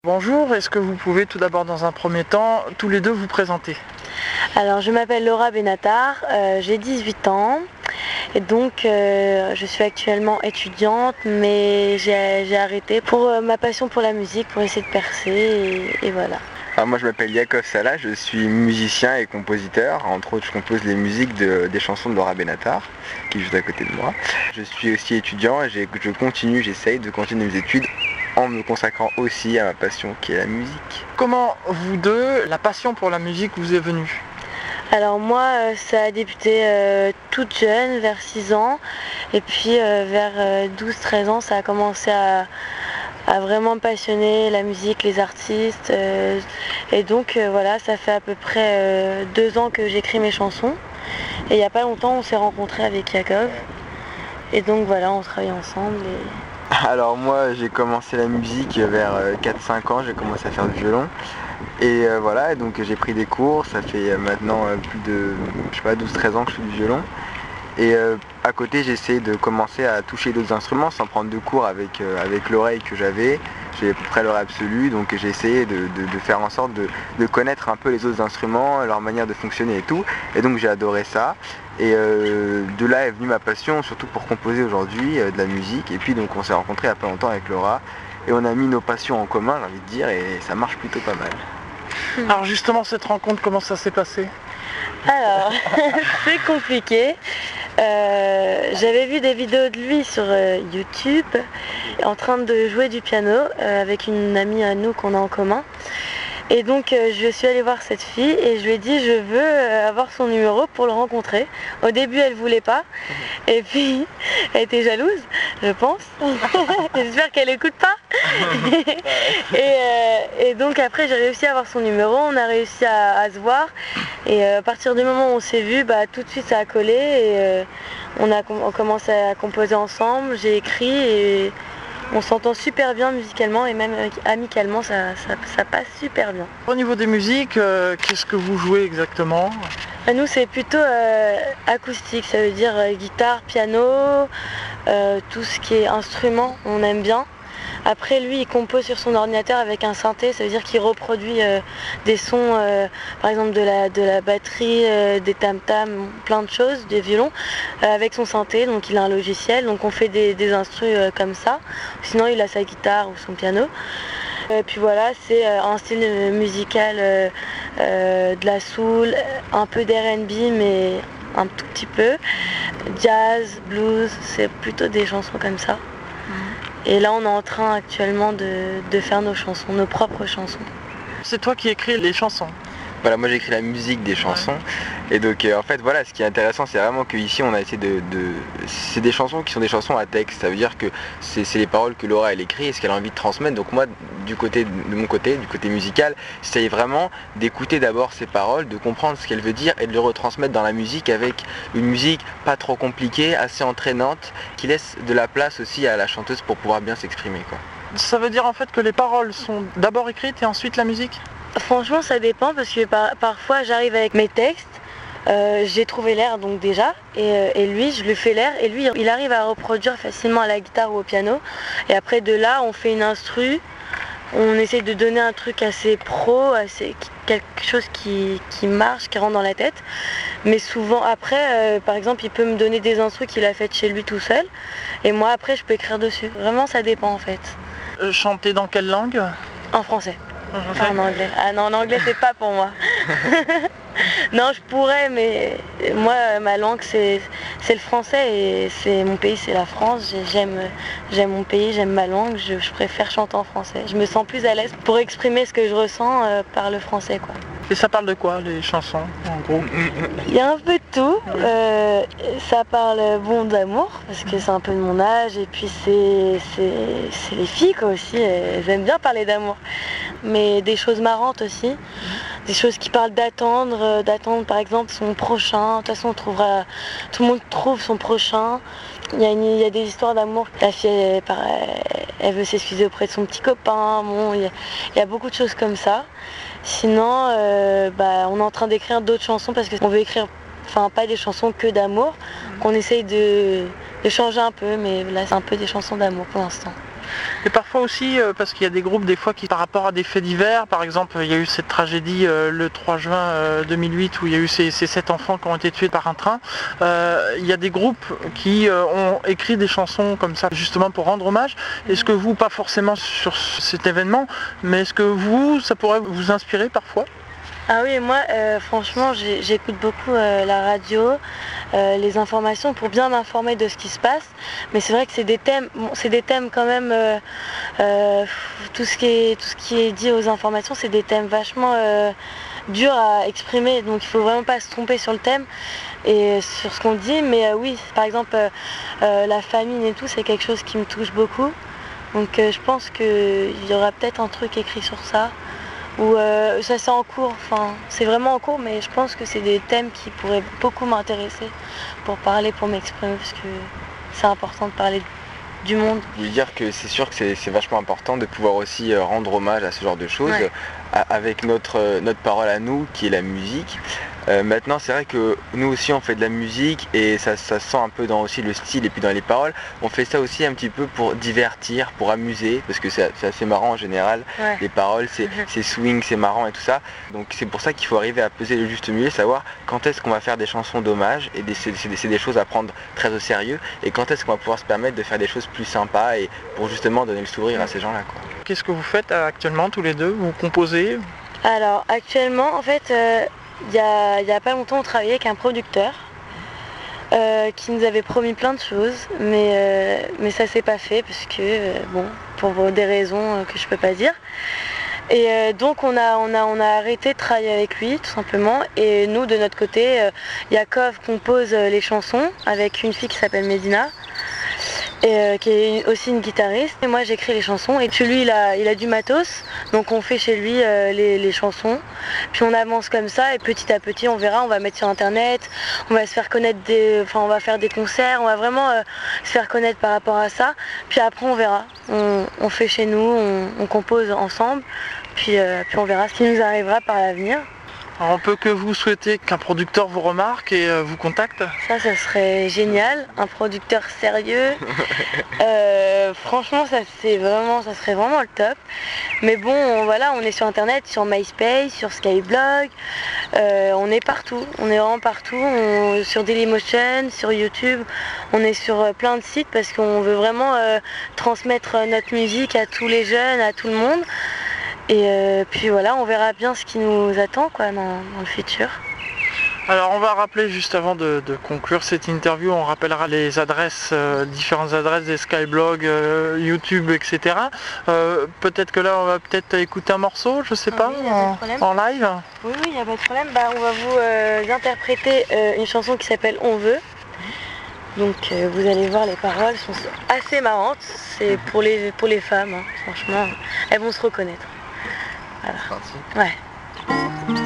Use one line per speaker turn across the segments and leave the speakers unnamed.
Bonjour, est-ce que vous pouvez tout d'abord dans un premier temps tous les deux vous présenter?
Alors je m'appelle Laura Benatar, j'ai 18 ans et donc je suis actuellement étudiante mais j'ai arrêté pour ma passion pour la musique, pour essayer de percer et voilà.
Alors moi je m'appelle Yakov Salah, je suis musicien et compositeur, entre autres je compose les musiques des chansons de Laura Benatar qui est juste à côté de moi. Je suis aussi étudiant et j'essaye de continuer mes études en me consacrant aussi à ma passion qui est la musique.
Comment vous deux, la passion pour la musique vous est venue?
Alors moi ça a débuté toute jeune, vers 6 ans et puis vers 12-13 ans ça a commencé à vraiment me passionner la musique, les artistes et donc voilà, ça fait à peu près 2 ans que j'écris mes chansons et il n'y a pas longtemps on s'est rencontrés avec Yakov et donc voilà, on travaille ensemble.
Alors moi j'ai commencé la musique vers 4-5 ans, j'ai commencé à faire du violon et voilà, donc j'ai pris des cours, ça fait maintenant plus de 12-13 ans que je fais du violon et à côté j'essaie de commencer à toucher d'autres instruments sans prendre de cours avec l'oreille que j'ai à peu près l'oreille absolue, donc j'ai essayé de faire en sorte de connaître un peu les autres instruments, leur manière de fonctionner et tout, et donc j'ai adoré ça. Et de là est venue ma passion, surtout pour composer aujourd'hui de la musique. Et puis donc on s'est rencontrés il n'y a pas longtemps avec Laura et on a mis nos passions en commun, j'ai envie de dire, et ça marche plutôt pas mal.
Alors justement cette rencontre, comment ça s'est passé?
Alors, c'est compliqué. J'avais vu des vidéos de lui sur YouTube en train de jouer du piano avec une amie à nous qu'on a en commun. Et donc je suis allée voir cette fille et je lui ai dit je veux avoir son numéro pour le rencontrer. Au début elle voulait pas et puis elle était jalouse, je pense. J'espère qu'elle écoute pas. et donc après j'ai réussi à avoir son numéro, on a réussi à se voir et à partir du moment où on s'est vu, tout de suite ça a collé et on a commencé à composer ensemble, j'ai écrit et on s'entend super bien musicalement et même amicalement ça passe super bien.
Au niveau des musiques, qu'est-ce que vous jouez exactement?
Nous c'est plutôt acoustique, ça veut dire guitare, piano, tout ce qui est instrument, on aime bien. Après lui il compose sur son ordinateur avec un synthé, ça veut dire qu'il reproduit des sons, par exemple de la batterie, des tam-tams, plein de choses, des violons, avec son synthé, donc il a un logiciel, donc on fait des instrus comme ça. Sinon il a sa guitare ou son piano. Et puis voilà, c'est un style musical de la soul, un peu d'R&B mais un tout petit peu, jazz, blues, c'est plutôt des chansons comme ça. Et là on est en train actuellement de faire nos chansons, nos propres chansons.
C'est toi qui écris les chansons?
Voilà, moi j'écris la musique des chansons. Ouais. Et donc en fait voilà, ce qui est intéressant c'est vraiment qu'ici on a essayé c'est des chansons qui sont des chansons à texte, ça veut dire que c'est les paroles que Laura elle écrit et ce qu'elle a envie de transmettre. Donc moi du côté musical, j'essaye vraiment d'écouter d'abord ses paroles, de comprendre ce qu'elle veut dire et de le retransmettre dans la musique avec une musique pas trop compliquée, assez entraînante, qui laisse de la place aussi à la chanteuse pour pouvoir bien s'exprimer, quoi.
Ça veut dire en fait que les paroles sont d'abord écrites et ensuite la musique?
Franchement ça dépend parce que parfois j'arrive avec mes textes, j'ai trouvé l'air donc déjà et lui je lui fais l'air et lui il arrive à reproduire facilement à la guitare ou au piano et après de là on fait une instru, on essaie de donner un truc assez pro, quelque chose qui marche, qui rentre dans la tête, mais souvent après par exemple il peut me donner des instrus qu'il a faites chez lui tout seul et moi après je peux écrire dessus, vraiment ça dépend en fait.
Chanter dans quelle langue?
En français. Pas en anglais. Ah non, en anglais c'est pas pour moi. Non, je pourrais, mais moi ma langue c'est le français et c'est mon pays, c'est la France. J'aime mon pays, j'aime ma langue, je préfère chanter en français. Je me sens plus à l'aise pour exprimer ce que je ressens par le français, quoi.
Et ça parle de quoi les chansons en gros?
Il y a un peu de tout. Ça parle d'amour parce que c'est un peu de mon âge et puis c'est les filles quoi aussi, elles aiment bien parler d'amour. Mais des choses marrantes aussi, des choses qui parlent d'attendre par exemple son prochain. De toute façon tout le monde trouve son prochain. Il y a des histoires d'amour. La fille elle veut s'excuser auprès de son petit copain. Bon, il y a beaucoup de choses comme ça. Sinon, on est en train d'écrire d'autres chansons parce qu'on veut écrire, pas des chansons que d'amour, qu'on essaye de changer un peu, mais là c'est un peu des chansons d'amour pour l'instant.
Et parfois aussi, parce qu'il y a des groupes des fois qui, par rapport à des faits divers, par exemple, il y a eu cette tragédie le 3 juin 2008 où il y a eu ces 7 enfants qui ont été tués par un train. Il y a des groupes qui ont écrit des chansons comme ça, justement pour rendre hommage. Est-ce que vous, pas forcément sur cet événement, mais est-ce que vous, ça pourrait vous inspirer parfois?
Ah oui, moi franchement j'écoute beaucoup la radio, les informations pour bien m'informer de ce qui se passe. Mais c'est vrai que c'est des thèmes, quand même, tout ce qui est dit aux informations, c'est des thèmes vachement durs à exprimer. Donc il faut vraiment pas se tromper sur le thème et sur ce qu'on dit. Mais oui, par exemple la famine et tout, c'est quelque chose qui me touche beaucoup. Donc je pense qu'il y aura peut-être un truc écrit sur ça. Ou ça c'est en cours, enfin c'est vraiment en cours, mais je pense que c'est des thèmes qui pourraient beaucoup m'intéresser pour parler, pour m'exprimer, parce que c'est important de parler du monde.
Je veux dire que c'est sûr que c'est vachement important de pouvoir aussi rendre hommage à ce genre de choses,
Ouais.
Avec notre parole à nous, qui est la musique. Maintenant, c'est vrai que nous aussi on fait de la musique et ça se sent un peu dans aussi le style et puis dans les paroles. On fait ça aussi un petit peu pour divertir, pour amuser, parce que c'est assez marrant en général.
Ouais.
Les paroles, c'est swing, c'est marrant et tout ça. Donc c'est pour ça qu'il faut arriver à peser le juste milieu, savoir quand est-ce qu'on va faire des chansons d'hommage, et c'est des choses à prendre très au sérieux, et quand est-ce qu'on va pouvoir se permettre de faire des choses plus sympas et pour justement donner le sourire à ces gens-là, quoi.
Qu'est-ce que vous faites actuellement tous les deux? Vous composez?
Alors actuellement, en fait, il y a pas longtemps, on travaillait avec un producteur qui nous avait promis plein de choses, mais ça s'est pas fait parce que, bon, pour des raisons que je peux pas dire. Et donc on a arrêté de travailler avec lui tout simplement, et nous de notre côté, Yakov compose les chansons avec une fille qui s'appelle Medina, et qui est aussi une guitariste, et moi j'écris les chansons, et chez lui il a du matos, donc on fait chez lui les chansons, puis on avance comme ça, et petit à petit on verra, on va mettre sur internet, on va se faire connaître, on va faire des concerts, on va vraiment se faire connaître par rapport à ça, puis après on verra, on fait chez nous, on compose ensemble, puis on verra ce qui nous arrivera par l'avenir.
Alors, on peut que vous souhaiter qu'un producteur vous remarque et vous contacte.
Ça serait génial, un producteur sérieux. Franchement, ça serait vraiment le top. Mais bon, voilà, on est sur internet, sur MySpace, sur Skyblog, on est partout, on est vraiment partout, sur Dailymotion, sur YouTube, on est sur plein de sites parce qu'on veut vraiment transmettre notre musique à tous les jeunes, à tout le monde. Et puis voilà, on verra bien ce qui nous attend quoi, dans le futur.
Alors on va rappeler juste avant de conclure cette interview, on rappellera les adresses, différentes adresses des Skyblog, YouTube, etc. Peut-être que là on va peut-être écouter un morceau, je sais pas,
Oui, y a pas de problème.
en live.
Oui, il n'y a pas de problème. On va vous interpréter une chanson qui s'appelle On veut. Donc vous allez voir, les paroles sont assez marrantes. C'est pour les femmes, hein. Franchement, elles vont se reconnaître. Voilà.
C'est parti.
Ouais.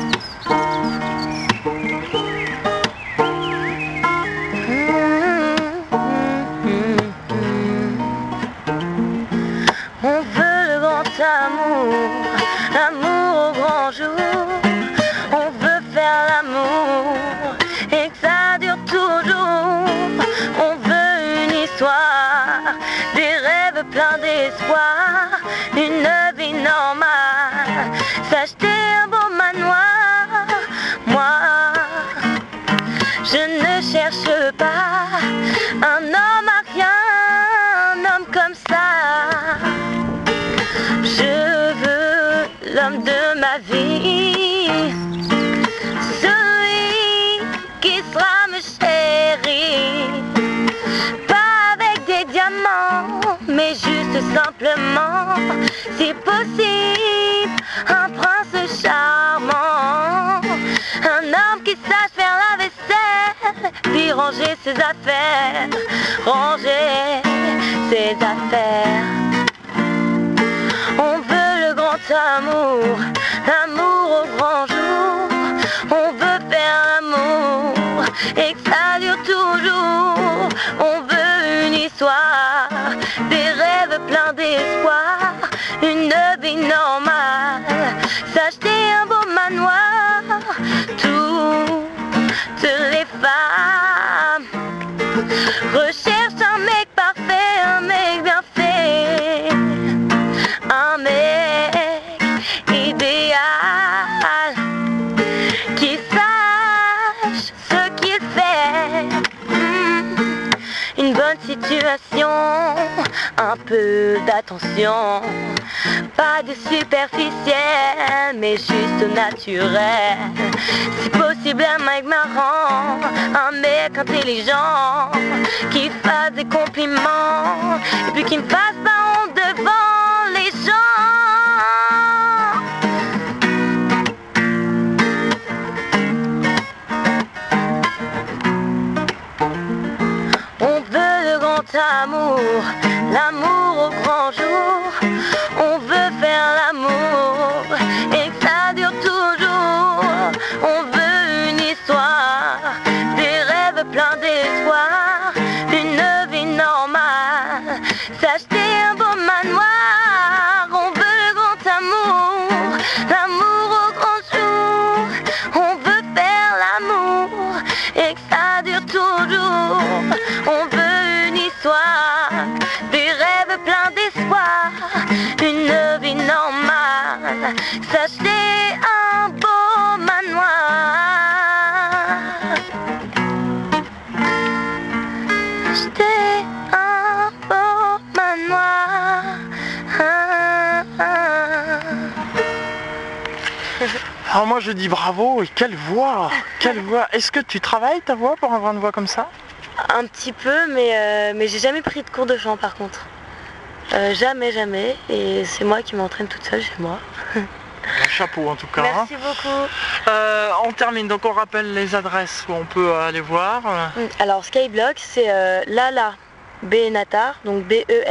On veut le grand amour, l'amour au grand jour. On veut faire l'amour et que ça dure toujours. On veut une histoire, des rêves pleins d'espoir, une vie normale, s'acheter un beau manoir. Moi, je ne cherche pas un homme à rien, un homme comme ça. Je veux l'homme de ma vie, celui qui sera me chérir, pas avec des diamants, mais juste simplement, si possible, un prince charmant, un homme qui sache faire la vaisselle, puis ranger ses affaires, ranger ses affaires. On veut le grand amour, l'amour au grand jour. On veut faire l'amour et que ça dure toujours. On veut une histoire, des rêves pleins d'espoir, une vie normale, s'acheter un beau manoir. Toutes les femmes recherchent un mec parfait, un mec bien fait. situation, un peu d'attention. Pas de superficiel, mais juste naturel. Si possible un mec marrant, un mec intelligent, qui fasse des compliments, et puis qui ne fasse pas honte devant les gens. On veut le grand amour, l'amour au grand jour. On veut faire l'amour et que ça dure toujours. On veut une histoire, des rêves pleins d'espoir, une vie normale, s'acheter un beau manoir. On veut le grand amour, l'amour au grand jour. On veut faire l'amour et que ça dure toujours. On veut une histoire, des rêves pleins d'espoir, une vie normale, s'acheter un beau manoir. Acheter un beau manoir.
Alors moi je dis bravo, et quelle voix, quelle voix. Est-ce que tu travailles ta voix pour avoir une voix comme ça?
Un petit peu, mais j'ai jamais pris de cours de chant par contre. Jamais. Et c'est moi qui m'entraîne toute seule chez moi.
Un chapeau en tout cas.
Merci beaucoup.
On termine, donc on rappelle les adresses où on peut aller voir.
Alors Skyblock, c'est Lala Benatar, donc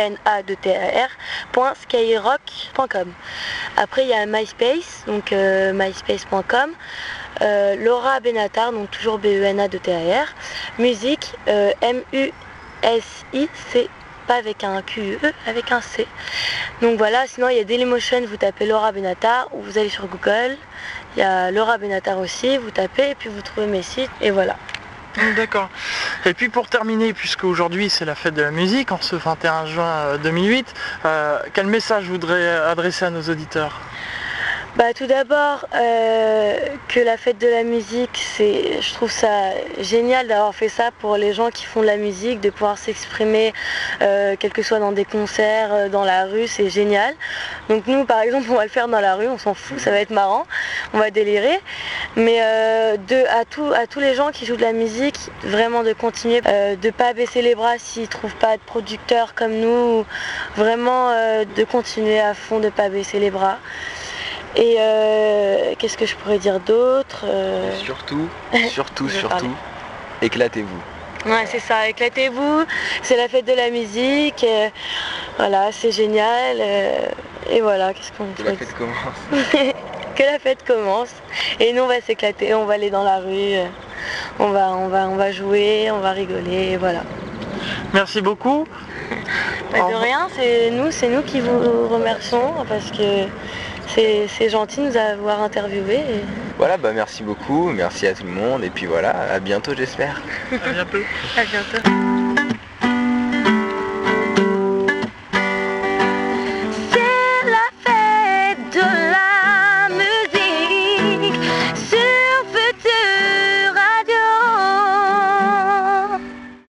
BENA2TAR.skyrock.com. Après il y a MySpace, donc myspace.com. Laura Benatar, donc toujours BENA2TAR. Musique, MUSIC, pas avec un QE, avec un C. Donc voilà, sinon il y a Dailymotion, vous tapez Laura Benatar, ou vous allez sur Google, il y a Laura Benatar aussi, vous tapez et puis vous trouvez mes sites, et voilà.
D'accord. Et puis pour terminer, puisque aujourd'hui c'est la fête de la musique, en ce 21 juin 2008, quel message je voudrais adresser à nos auditeurs?
Tout d'abord, que la fête de la musique, je trouve ça génial d'avoir fait ça pour les gens qui font de la musique, de pouvoir s'exprimer, quel que soit dans des concerts, dans la rue, c'est génial. Donc nous, par exemple, on va le faire dans la rue, on s'en fout, ça va être marrant, on va délirer. Mais à tous les gens qui jouent de la musique, vraiment de continuer, de ne pas baisser les bras s'ils ne trouvent pas de producteurs comme nous, vraiment de continuer à fond, de ne pas baisser les bras. Et qu'est-ce que je pourrais dire d'autre
Surtout, éclatez-vous.
Ouais, c'est ça, éclatez-vous, c'est la fête de la musique, voilà, c'est génial, et voilà, qu'est-ce qu'on
Que la fête commence.
Que la fête commence, et nous on va s'éclater, on va aller dans la rue, on va jouer, on va rigoler, et voilà.
Merci beaucoup.
De rien, c'est nous qui vous remercions, parce que c'est gentil de nous avoir interviewés.
Voilà, merci beaucoup, merci à tout le monde, et puis voilà, à bientôt j'espère.
À bientôt.
À bientôt.